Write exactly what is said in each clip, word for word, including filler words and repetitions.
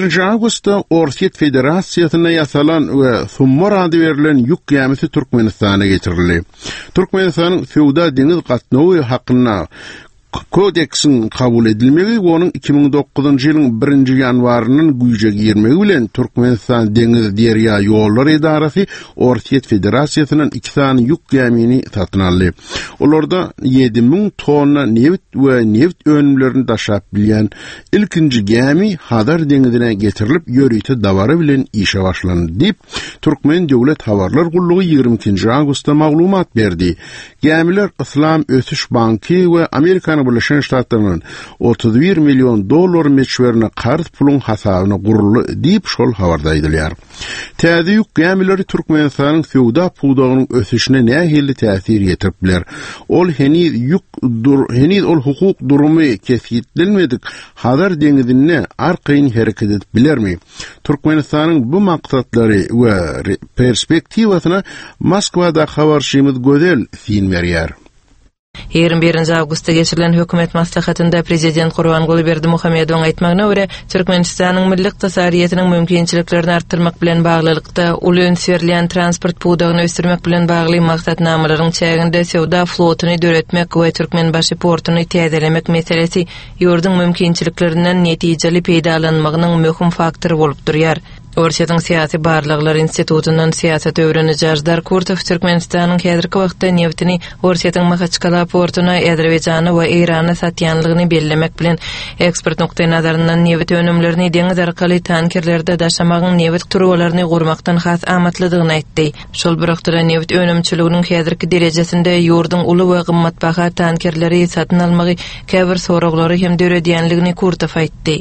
yirminci Ağustos'ta Orset Federasyasına yasalan we Summar adı verilen yük gemisi Türkmenistan'a getirildi. Türkmenistan'ın feodal deniz gatnawy hakkında Kodeksin kabul edilmegi onun iki bin dokuzuncu yılın birinci yanvarının güýje girmegi bilen Türkmenistan Deniz Derya Ýollar Edarasy Orset Federasyasyndan iki tane yük gemini satyn aldy. Olarda yedi bin tonna neft we neft önümlerini taşap bilen ilkinci gemi Hadar denizine getirilip ýörüýte dawary bilen işe başlandy diýip Türkmen Döwlet Habarlar Gullugy yirmi ikinci Ağustosda maglumat berdi. Gemiler İslam Ösüş Banky we Amerika Birleşen Ştatlarynyň otuz bir milyon dollar meçberine qarz pulun hasabyna guruldy diýip şol habarda aýdylýar. Täze ýük gemileri Türkmenistanyň feodal puwdagynyň ösüşine nähili täsir ýetiripler. Ol heniz ýük dur heniz ol hukuk durumy kesitlenmedik. Hadar denizine arkayn hereket edip bilermi? Türkmenistanyň bu maksatlary we perspektiwasyna Moskwada habarşymyz gözel fin berýär. yirmi birinci Ağustosda geçirilen hökümet maslahatynda prezident Gurbanguly Berdimuhammedowyň aýtmagyna görä, Türkmenistanyň milli ykdysadyýetynyň mümkinçiliklerini artdyrmak bilen baglylykda uly öns berilýän transport puwdagyny ösdürmek bilen bagly maksatnamalaryň çäginde sewda flotuny döretmek we Türkmenbaşy portuny täzelemek meselesi ýurdun mümkinçiliklerinden netijeli peýdalanmagynyň möhüm faktory bolup durýar. Orsetň Syýasy Barlyklar Institutundan siýasat öwreniji Ajdar Kurtow Türkmenistanyň häzirki wagtda neftini Orsetň Mahaçkala portuna Äzerbaýjana we Irana satýanlygyny bellemek bilen eksport nokta nazaryndan neft önümlerini deňiz arkaly tankerlerde daşamagyň neft turgalaryny gurmakdan has amatlydygyny aýtdy. Şol bir wagtda neft önümçiliginiň häzirki derejesinde ýurdun uly we gymmatbaha tankerleri satyn almagy käbir soraglary hem döredýänligini Kurtow aýtdy.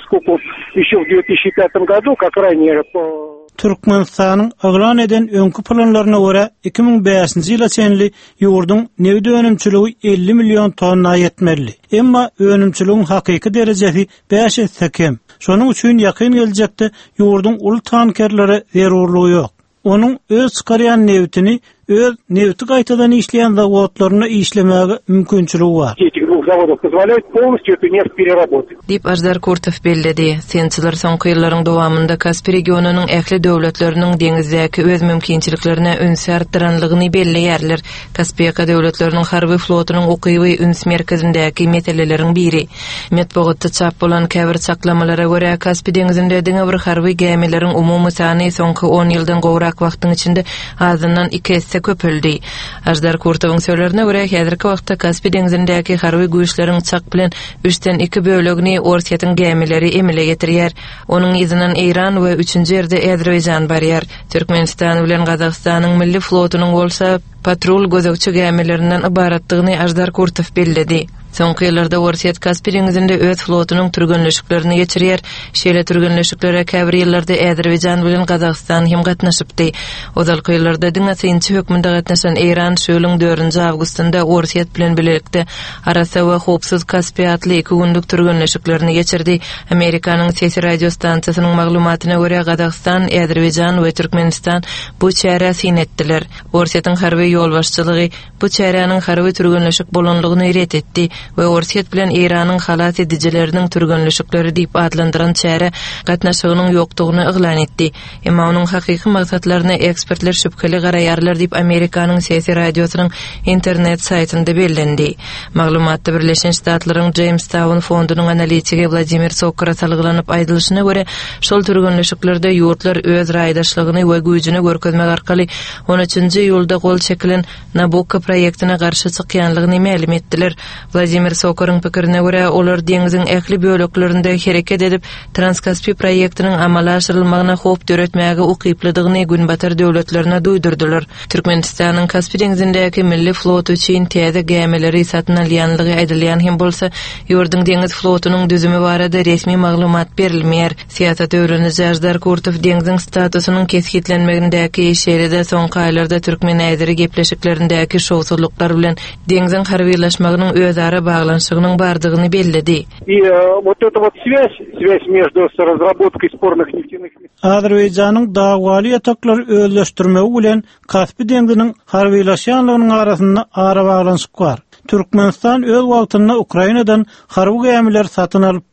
Еще в две тысячи пятом году, как ранее по Türkmenistanyň aglan eden öňkü planlaryna görä iki bin beşinji ýyla çenli ýurdun neft önümçiligi elli milyon tonna ýetmeli. Emma önümçiligiň hakyky derejesi beş sekem. Şonuň üçin ýakyn geljekde ýurdun ul tankerlere zerurlugy ýok. Onuň öz çykarýan neftini öz nefti gaýtadan işleýän zawodlaryna işlemegi mümkinçiligi bar. Заводов позволяет полностью эту нефть переработать. Dip Ajdar Kurtow belledi. Sençiler soňky ýyllaryň dowamında Kaspy regionunyň ähli döwletleriniň deňizdäki öz mümkinçiliklerine üns artdyranlygyny belleýärler. Kaspyka döwletleriniň harby flotunyň ukyby üns merkezindäki meseleleriň biri. Medeniýetde çap bolan käbir çaklamalara görä Kaspy deňizinde diňe bir harby gemileriň umumy sany soňky on ýyldan gowrak wagtyň içinde azyndan iki hisse köpeldi. Ajdar Kurtow'un söýlerine görä häzirki wagtda Kaspy deňizindäki harby güýçleriň çak bilen üçten iki bölegini Orsetň gemileri emile getirýär. Onuň ýzynyň Iran we üçünji ýerde Äzerbaýjan barýar. Türkmenistan bilen Gazagstanyň milli flotunyň bolsa patrul gözekçi gemilerinden ibaratlygyny Ajdar Kurtow belledi. Soňky ýyllarda Orset Kaspy deňizinde öz flotunyň türgenleşiklerini geçirýär. Şeýle türgenleşiklere käbir ýyllarda Äzerbaýjan bilen Gazagstan hem gatnaşypdy. Ozalky ýyllarda diňe hökmünde gatnaşan Iran şöýlüň dördünji awgustynda Orset bilen birlikde arasa we hopsuz Kaspy atly iki günlük türgenleşiklerini geçirdi. Amerikanyň Sesi radio stansiýasynyň maglumatyna görä Gazagstan, Äzerbaýjan we Türkmenistan bu çäre sinetdiler. Orsetň harby ýolbaşçylygy bu çäreniň harby türgenleşik bolanlygyny ret etdi. We Orset bilen Iranyň halat edijileriniň türgenleşikleri diýip adlandyran çäre gatnaşygynyň ýokdugyny iglan etdi. Emma onuň hakyky maksatlaryna ekspertler şüpkeli garaýarlar diýip Amerikanyň Sesi radiosynyň internet saýtynda bellendi. Maglumatda Birleşen Ştatlaryň Jamestown fondunyň analitigi Vladimir Sokra salgylanyp aýdylyşyna görä, şol türgenleşiklerde ýurtlar öz raýdaşlygyny we güýjüni görkezmek arkaly on üçünji ýylda gol çekilen Nabucco proýektine garşy çykýanlygyny ma'lum etdiler. Vladimir Sokor'un pikirine göre olar deňizin ähli böleklerinde hereket edip Transkaspy proýektiniň amala aşyrylmagyna hop döretmäge ukyplydygyny günbatar döwletlerine duýdurdylar. Türkmenistanyň Kaspy deňizindäki milli flotu üçin täze gemileri satyn alýanlygy aýdylýan hem bolsa ýurdun deňiz flotunyň düzümi barada resmi maglumat berilmeýär. Siýasat öwreniji Ajdar Kurtow deňizin statusynyň keskitlenmegindäki şeýlede soňky aýlarda türkmen ädiri gepleşiklerindäki şowsuzluklar bilen deňizin harbylaşmagynyň özara baglanşygynyň bardygyny belledi. И вот эта вот связь, связь между разработкой спорных нефтяных Azerbaýjanyň dagwaly ýataklary özleşdirmegi bilen Kaspy deňiziniň harbylaşýanlygynyň arasynda ara baglanşyk bar. Türkmenistan öz wagtynda Ukrainadan harby gemiler satyn alypdy.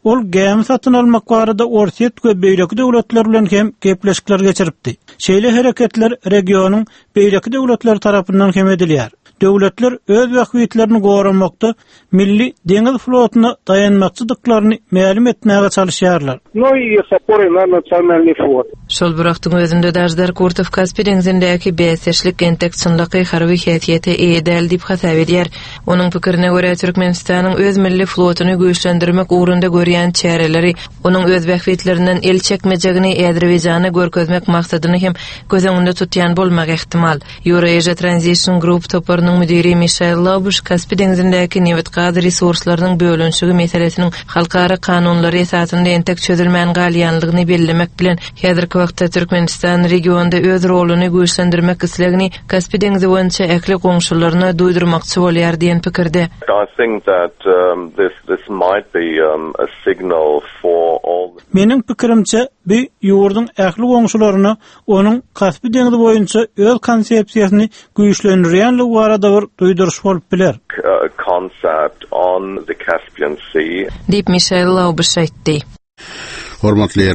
ol gämi satyn almak barada Orsiýet we beýleki döwletler bilen hem gepleşikler geçiripdi. Şeýle hereketler regionyň beýleki döwletler tarapyndan hem edilýär. Döwletler öz wagtlaryny goramakda milli deňiz flotyna dayanmakçylyklaryny ma'lum etmäge çalışýarlar. Ну и с опорой на национальный флот. Şol buraqtyň özünde Dajdar Kurtov Kaspий deňizindäki bäsleşlik entekçynlygy harby häsiýete eýdäl diýip hasap edýär. Onuň pikirine görä Türkmenistanyň öz milli flotyny güýçlendirmek ugrunda görýän çäreleri onuň öz wagtlarinden el çekmejegini Äzerbaýjany görkezmek maksadyny hem göz öňünde tutýan bolmak ihtimal. Eurasia Transition Group toparynyň müdiri Michael Laubush Kaspий deňizindäki neft gaz resurslarynyň bölünşigi meselesiniň halkara kanunlary esasynda entek çözülmän galýanlygyny bellemek bilen häzirki wagtda Türkmenistan regionda öz roluny güýçlendirmek islegini Kaspий deňizi boýunça ekli goňşularyna duýdurmakçy bolýar diýen pikirde. I think that um, this this might be um, a signal for all. Meniň pikirimçe bu ýurdun ähli goňşularyna onuň Kaspий deňizi boýunça öz konsepsiýasyny güýçlendirýänligi barada bir duýduruş bolup biler. A concept on the Caspian Sea. Diýip Michael Laubush aýtdy. Hormatly